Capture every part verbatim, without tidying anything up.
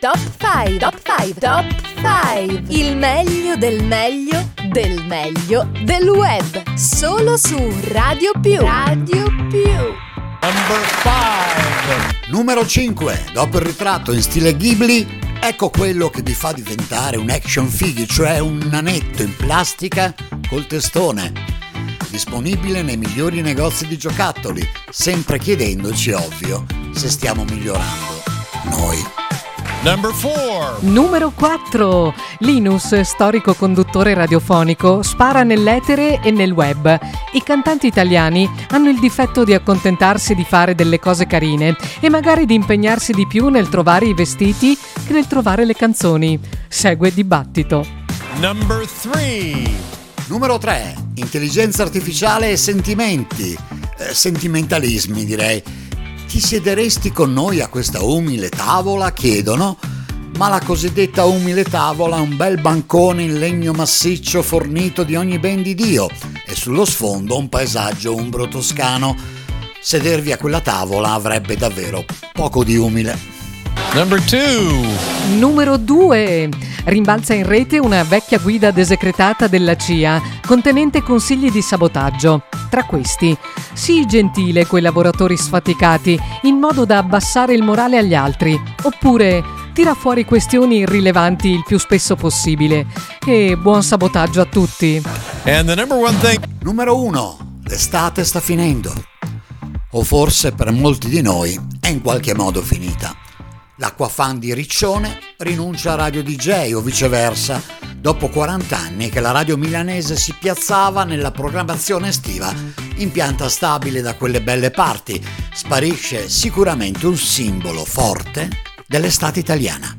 Top cinque, Top cinque, Top cinque. Il meglio del meglio del meglio del web. Solo su Radio Più. Radio Più. Number five. Numero cinque. Dopo il ritratto in stile Ghibli, ecco quello che vi fa diventare un action figure, cioè un nanetto in plastica col testone. Disponibile nei migliori negozi di giocattoli, sempre chiedendoci, ovvio, se stiamo migliorando noi. Number four. Numero quattro. Linus, storico conduttore radiofonico, spara nell'etere e nel web. I cantanti italiani hanno il difetto di accontentarsi di fare delle cose carine e magari di impegnarsi di più nel trovare i vestiti che nel trovare le canzoni. Segue dibattito. Number three. Numero tre. Intelligenza artificiale e sentimenti. Eh, sentimentalismi, direi. Ti siederesti con noi a questa umile tavola? Chiedono. Ma la cosiddetta umile tavola è un bel bancone in legno massiccio fornito di ogni ben di Dio e sullo sfondo un paesaggio umbro toscano. Sedervi a quella tavola avrebbe davvero poco di umile. Number two. Numero due. Rimbalza in rete una vecchia guida desecretata della C I A contenente consigli di sabotaggio. Tra questi, sii gentile coi lavoratori sfaticati in modo da abbassare il morale agli altri, oppure tira fuori questioni irrilevanti il più spesso possibile. E buon sabotaggio a tutti. And the number one thing. Numero uno. L'estate sta finendo. O forse per molti di noi è in qualche modo finita. L'acquafan di Riccione rinuncia a Radio D J o viceversa, dopo quaranta anni che la radio milanese si piazzava nella programmazione estiva in pianta stabile da quelle belle parti. Sparisce sicuramente un simbolo forte dell'estate italiana.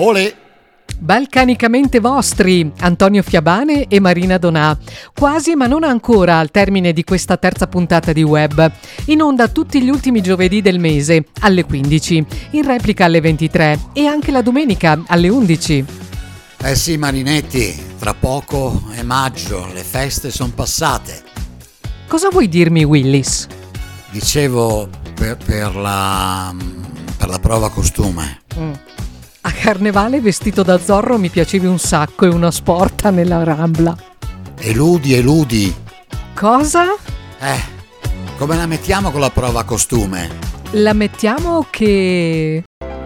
Olè! Balcanicamente vostri, Antonio Fiabane e Marina Donà. Quasi ma non ancora al termine di questa terza puntata di Web. In onda tutti gli ultimi giovedì del mese alle quindici, in replica alle ventitré e anche la domenica alle undici. Eh sì, Marinetti, tra poco è maggio, le feste sono passate. Cosa vuoi dirmi, Willis? Dicevo per, per la per la prova costume. Mm. A Carnevale vestito da Zorro mi piacevi un sacco e una sporta nella Rambla. Eludi, eludi. Cosa? Eh, come la mettiamo con la prova costume? La mettiamo che...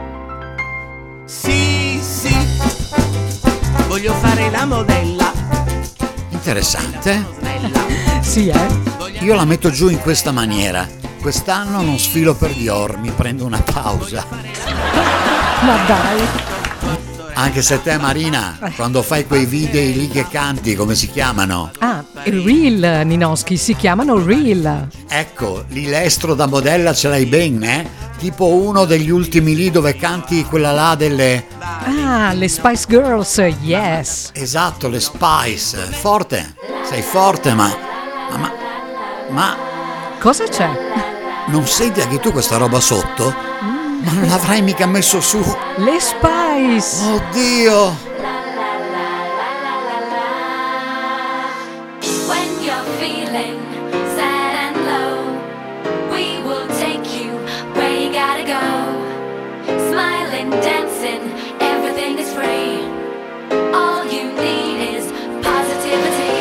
Sì, sì, voglio fare la modella. Interessante. Sì, eh? Io la metto giù in questa maniera. Quest'anno non sfilo per Dior, mi prendo una pausa. Ma dai. Anche se te, Marina, quando fai quei video lì che canti, come si chiamano? Ah, Reel, Ninoschi, si chiamano Reel. Ecco, l'ilestro da modella ce l'hai ben, eh? Tipo uno degli ultimi lì dove canti quella là delle... Ah, le Spice Girls, yes. Esatto, le Spice. Forte, sei forte, ma... Ma... Ma... ma cosa c'è? non senti anche tu questa roba sotto? Ma non l'avrai mica messo su? Le Spice! Oddio! When you're feeling sad and low, we will take you where you gotta go. Smiling, dancing, everything is free. All you need is positivity.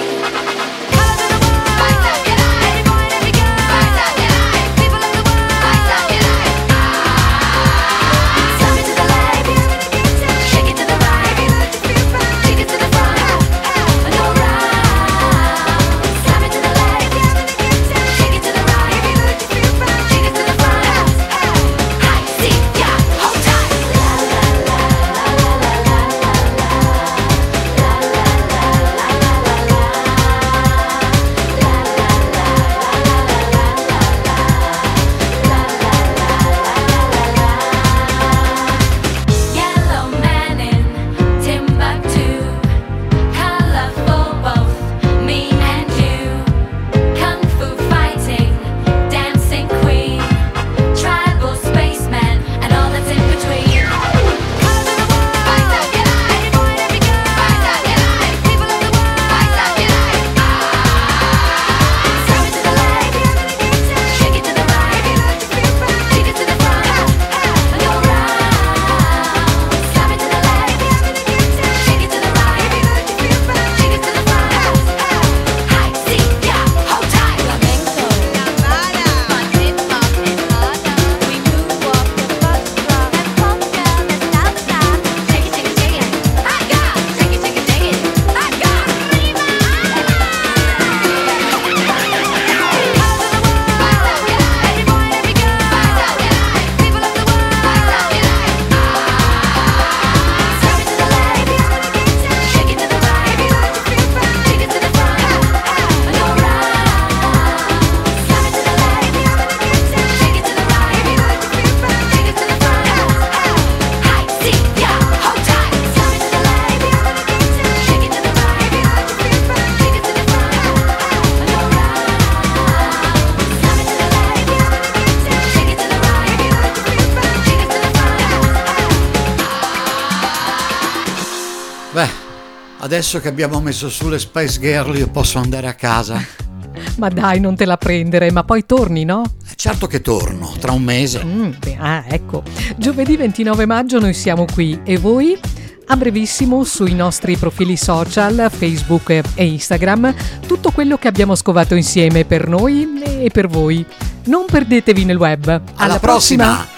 Adesso che abbiamo messo su le Spice Girl io posso andare a casa. Ma dai, non te la prendere, ma poi torni, no? Certo che torno, tra un mese. Mm, beh, ah, ecco. Giovedì ventinove maggio noi siamo qui e voi? A brevissimo sui nostri profili social, Facebook e Instagram, tutto quello che abbiamo scovato insieme per noi e per voi. Non perdetevi nel web. Alla, Alla prossima. prossima.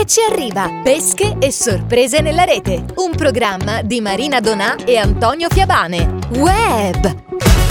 che ci arriva. Pesche e sorprese nella rete. Un programma di Marina Donà e Antonio Fiabane. Web!